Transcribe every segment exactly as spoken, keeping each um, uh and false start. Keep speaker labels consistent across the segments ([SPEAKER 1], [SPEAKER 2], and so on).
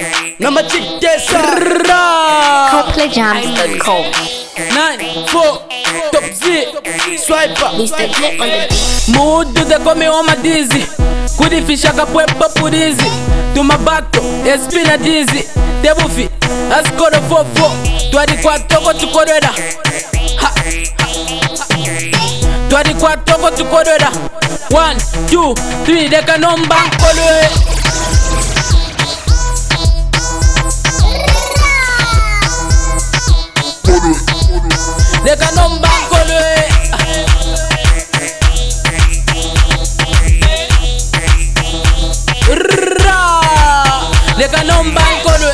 [SPEAKER 1] Nama chick desa
[SPEAKER 2] Copley Jams dot com.
[SPEAKER 1] Nine, four, top Z, swiper
[SPEAKER 2] Mister J on the beat.
[SPEAKER 3] Mudu de come oma dizi Kudifisha kapwepa purizi Tumabato, espina dizi Tebufi, askoro fofo Twadi kwa toko tukorera Ha, Twadi kwa toko tukorera One, two, three, deka nomba nkolwe Deka nomba nkolwe Deka nomba nkolwe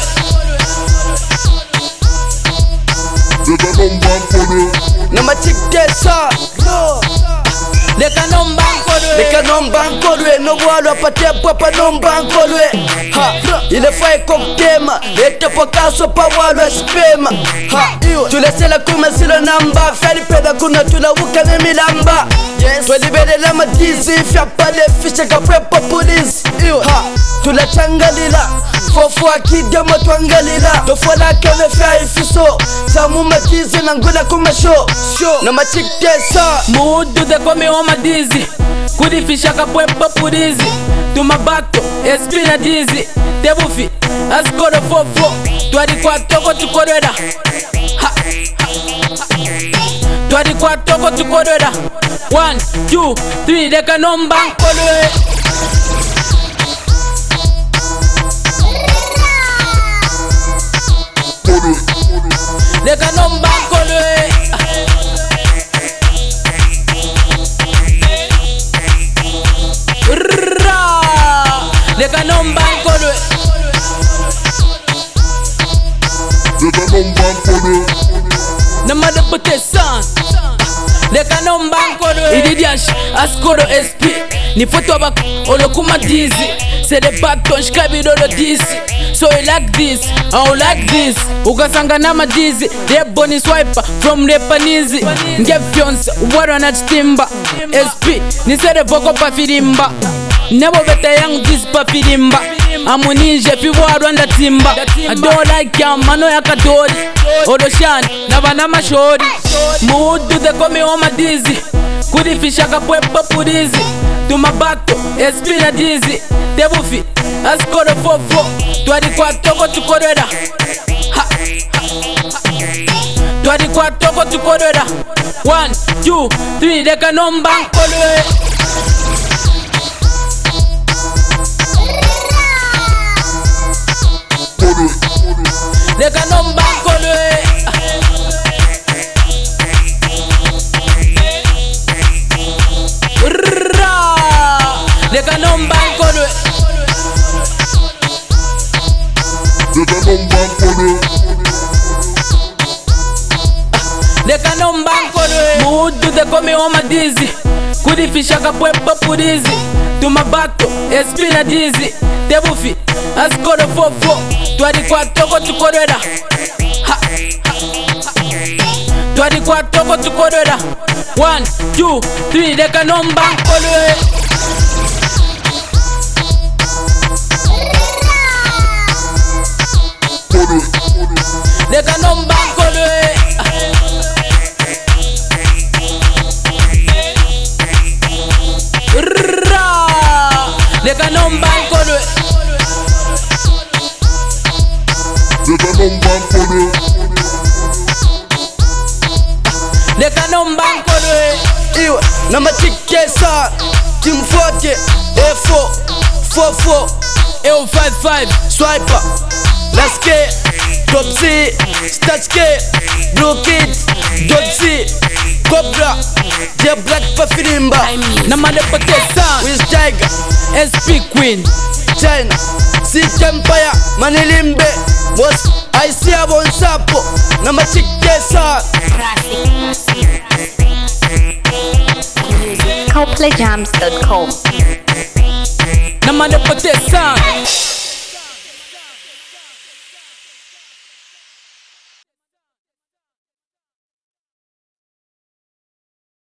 [SPEAKER 1] Nama chick desa
[SPEAKER 3] Deka nomba nkolwe
[SPEAKER 1] Leka nomba nkolwe no bwalo apate papa nomba nkolwe ha ile fai koktema leta pokaso pa bwalo spema ha tulesela kuma silo namba fali peda kuna tunawuka ne milamba yes twelibele la madizi fya pale fisha kapwepa police ha tulachangalila fofu akidemo twangalila tofola kene fya ifiso samu matizi na ngula kuma show na machick desa
[SPEAKER 3] Mudu de come oma dizi Kudifisha kapwepa purizi Tumabato, espina dizi Tebufi, askoro fofo Twadi kwa toko tukorera Ha, Twadi kwa toko tukorera One, two, three, deka nomba nkolwe Deka nomba nkolwe Deka nomba nkolwe Nama de pute san Deka nomba nkolwe Ididiash, askoro S P Ni foto abak, olokuma dizi C'est des bâtons, j'kabi dolo disi So you like this, I don't like this Ukasanga nama dizi, de boni swiper From repanizi Nge fiance, waro na chitimba S P, ni sere voko pa firimba Nebo bete yang dis pa firimba Amunije fi waro anda timba I don't like ya mano ya kadori Oroshani, naba na mashori Mudu de komi oma dizi Kudifisha kapwepa purizi Tumabato, espina dizi Tebufi, askoro fofo Twadi kwa toko tukorera Ha, Twadi kwa toko tukorera One, two, three, deka nomba nkolwe Deka nomba nkolwe Deka nomba nkolwe Deka nomba nkolwe Mudu de come oma dizi Kudifisha kapwepa purizi Tumabato, espina dizi Tebufi, askoro fofo Twadi kwa toko tukorera Ha, Twadi kwa toko tukorera One, two, three, deka nomba nkolwe Deka nomba nkolwe Deka nomba nkolwe Deka nomba nkolwe
[SPEAKER 1] Iwe nama chick desa Team forty A four four four
[SPEAKER 3] Ewo five five
[SPEAKER 1] swiper let's get top Z start skate blue kid dot Z cobra the black pa firimba
[SPEAKER 3] Nama de pute san
[SPEAKER 1] with tiger
[SPEAKER 3] S P Queen
[SPEAKER 1] China si empire manilimbe was I see a bon sapo nama chick desa
[SPEAKER 2] Copley Jams dot com.
[SPEAKER 3] Nama de pute san